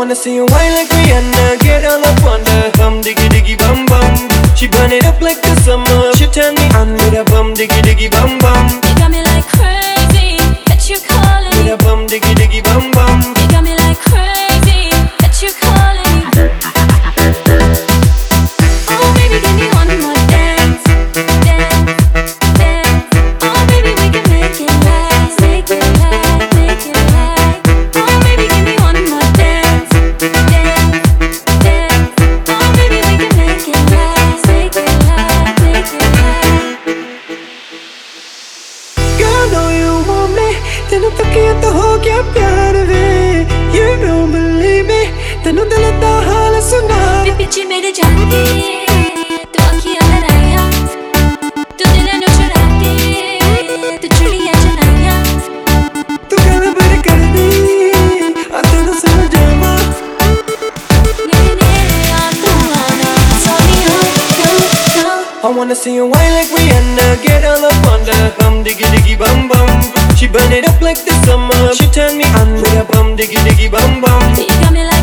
wanna see you whine like Rihanna, get all up on the bum diggy diggy bum bum. She burn it up like the summer. She turn me on with a bum diggy diggy bum bum. You got me like crazy, that you calling With me. a bum diggy diggy bum bum. You got me like crazy, that you calling me. Oh baby, give me one more dance, dance, dance. Oh baby, we can make it last, make it last, make it last. Oh baby, give me one more dance, dance, dance. Oh baby, we can make it last, make it last, make it last. Girl, know you want me. तेनू तकिया तो हो गया प्यार वे. You don't believe me. तेनू दिल दा हाल सुना. पीछे मेरे जाके तू अखियां लड़ाया, तू दिल नू चुरा के तू चुड़ियां चलाया. तू गल बड़ कर दी. आ तेनू समझ जावा. मेरे तू आना Sonia come. I wanna see you whine like Rihanna, get all up on the bum diggy diggy bum bum. She burn it up like the summer. She turn me on with a bum diggy diggy bum bum. You got me like